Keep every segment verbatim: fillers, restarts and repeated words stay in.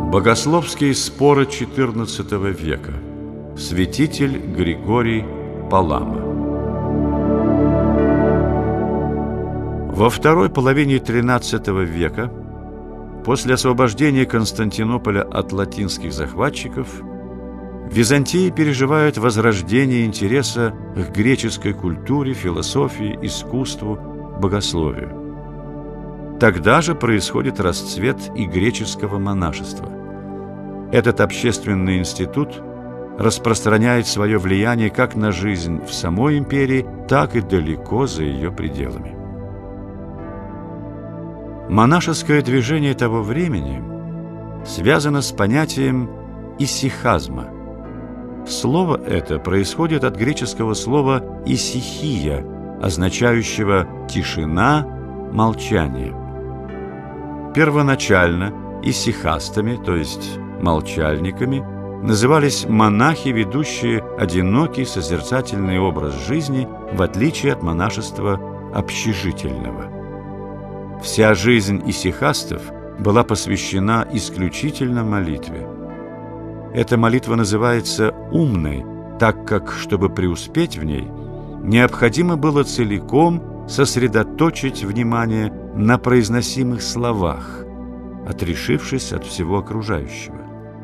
Богословские споры четырнадцатого века. Святитель Григорий Палама. Во второй половине тринадцатого века, после освобождения Константинополя от латинских захватчиков, в Византии переживает возрождение интереса к греческой культуре, философии, искусству, богословию. Тогда же происходит расцвет и греческого монашества. Этот общественный институт распространяет свое влияние как на жизнь в самой империи, так и далеко за ее пределами. Монашеское движение того времени связано с понятием исихазма. Слово это происходит от греческого слова «исихия», означающего «тишина», «молчание». Первоначально исихастами, то есть молчальниками, назывались монахи, ведущие одинокий созерцательный образ жизни, в отличие от монашества общежительного. Вся жизнь исихастов была посвящена исключительно молитве. Эта молитва называется умной, так как, чтобы преуспеть в ней, необходимо было целиком сосредоточить внимание на произносимых словах, отрешившись от всего окружающего.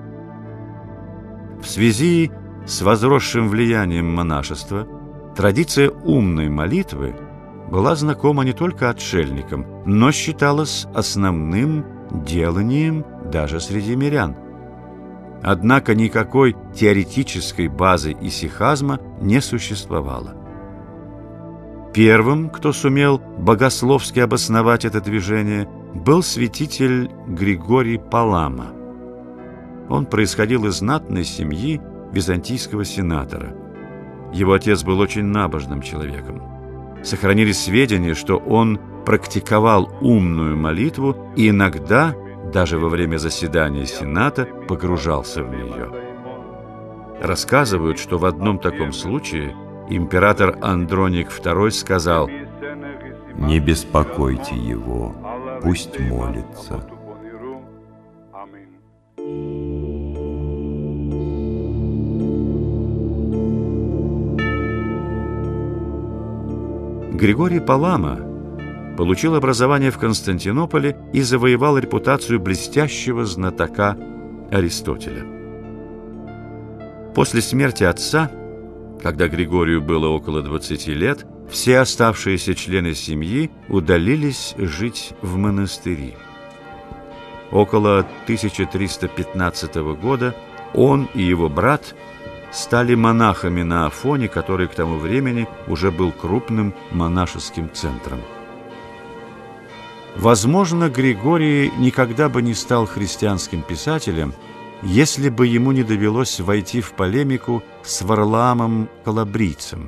В связи с возросшим влиянием монашества традиция умной молитвы была знакома не только отшельникам, но считалась основным деланием даже среди мирян. Однако никакой теоретической базы исихазма не существовало. Первым, кто сумел богословски обосновать это движение, был святитель Григорий Палама. Он происходил из знатной семьи византийского сенатора. Его отец был очень набожным человеком. Сохранились сведения, что он практиковал умную молитву и иногда, даже во время заседания Сената, погружался в нее. Рассказывают, что в одном таком случае император Андроник второй сказал: «Не беспокойте его, пусть молится». Григорий Палама получил образование в Константинополе и завоевал репутацию блестящего знатока Аристотеля. После смерти отца, когда Григорию было около двадцати лет, все оставшиеся члены семьи удалились жить в монастыри. Около тысяча триста пятнадцатого года он и его брат стали монахами на Афоне, который к тому времени уже был крупным монашеским центром. Возможно, Григорий никогда бы не стал христианским писателем, если бы ему не довелось войти в полемику с Варлаамом Калабрийцем.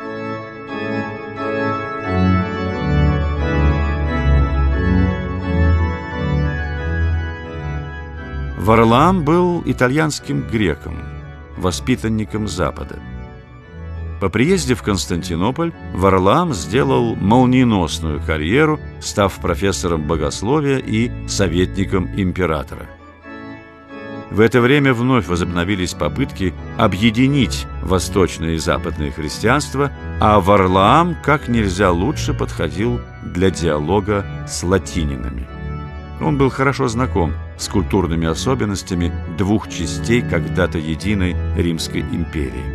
Варлаам был итальянским греком, воспитанником Запада. По приезде в Константинополь Варлаам сделал молниеносную карьеру, став профессором богословия и советником императора. В это время вновь возобновились попытки объединить восточное и западное христианство, а Варлаам как нельзя лучше подходил для диалога с латининами. Он был хорошо знаком с культурными особенностями двух частей когда-то единой Римской империи.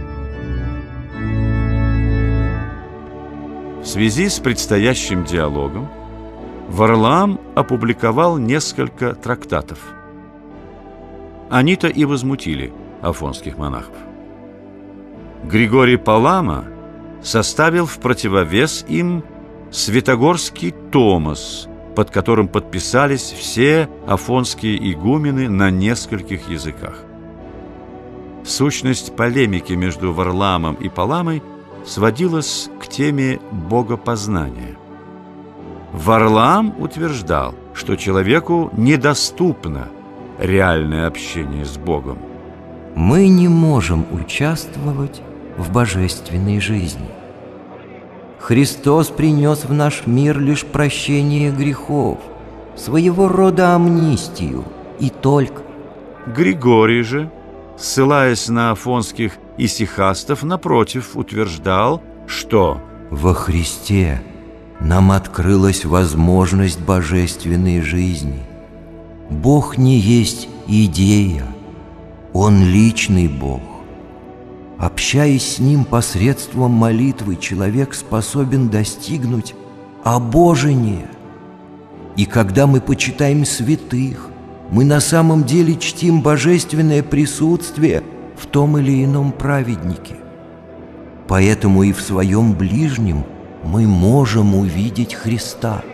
В связи с предстоящим диалогом Варлаам опубликовал несколько трактатов. Они-то и возмутили афонских монахов. Григорий Палама составил в противовес им Святогорский томос, под которым подписались все афонские игумены на нескольких языках. Сущность полемики между Варлаамом и Паламой сводилась к теме богопознания. Варлаам утверждал, что человеку недоступно реальное общение с Богом. Мы не можем участвовать в божественной жизни. Христос принес в наш мир лишь прощение грехов, своего рода амнистию, и только. Григорий же, ссылаясь на афонских исихастов, напротив, утверждал, что во Христе нам открылась возможность божественной жизни. Бог не есть идея, Он личный Бог. Общаясь с Ним посредством молитвы, человек способен достигнуть обожения. И когда мы почитаем святых, мы на самом деле чтим божественное присутствие в том или ином праведнике. Поэтому и в своем ближнем мы можем увидеть Христа.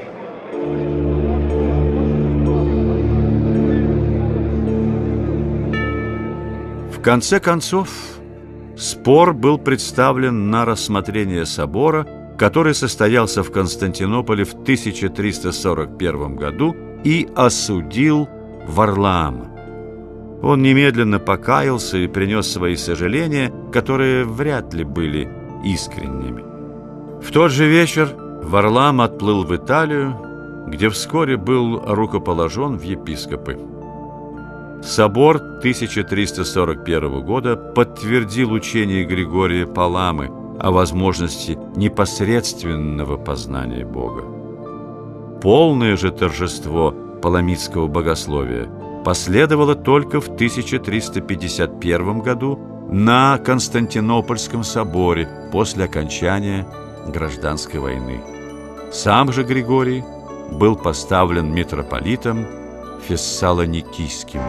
В конце концов, спор был представлен на рассмотрение собора, который состоялся в Константинополе в тысяча триста сорок первом году и осудил Варлаама. Он немедленно покаялся и принес свои сожаления, которые вряд ли были искренними. В тот же вечер Варлаам отплыл в Италию, где вскоре был рукоположен в епископы. Собор тысяча триста сорок первого года подтвердил учение Григория Паламы о возможности непосредственного познания Бога. Полное же торжество паламидского богословия последовало только в тысяча триста пятьдесят первом году на Константинопольском соборе после окончания гражданской войны. Сам же Григорий был поставлен митрополитом Фессалоникийским.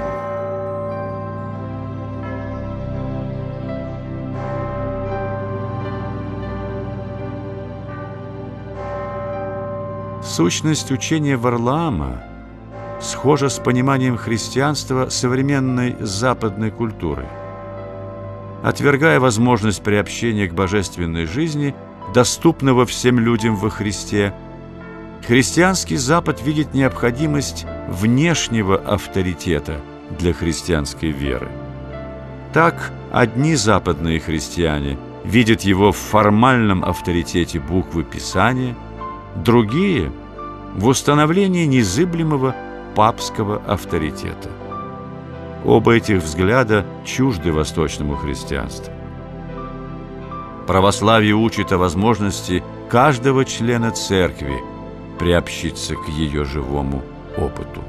Сущность учения Варлаама схожа с пониманием христианства современной западной культуры. Отвергая возможность приобщения к божественной жизни, доступного всем людям во Христе, христианский Запад видит необходимость внешнего авторитета для христианской веры. Так, одни западные христиане видят его в формальном авторитете буквы Писания, другие – в установлении незыблемого папского авторитета. Оба этих взгляда чужды восточному христианству. Православие учит о возможности каждого члена церкви приобщиться к ее живому опыту.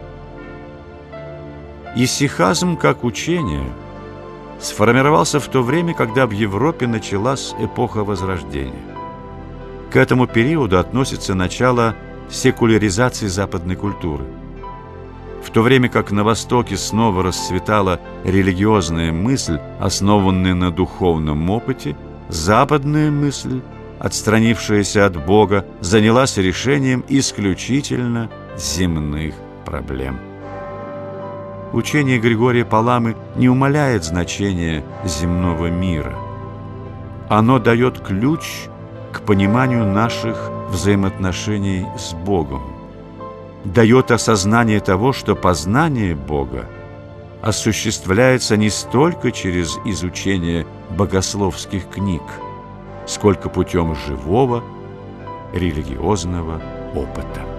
Исихазм как учение сформировался в то время, когда в Европе началась эпоха Возрождения. К этому периоду относится начало секуляризации западной культуры. В то время как на Востоке снова расцветала религиозная мысль, основанная на духовном опыте, западная мысль, отстранившаяся от Бога, занялась решением исключительно земных проблем. Учение Григория Паламы не умаляет значения земного мира. Оно дает ключ к пониманию наших взаимоотношений с Богом, дает осознание того, что познание Бога осуществляется не столько через изучение богословских книг, сколько путем живого религиозного опыта.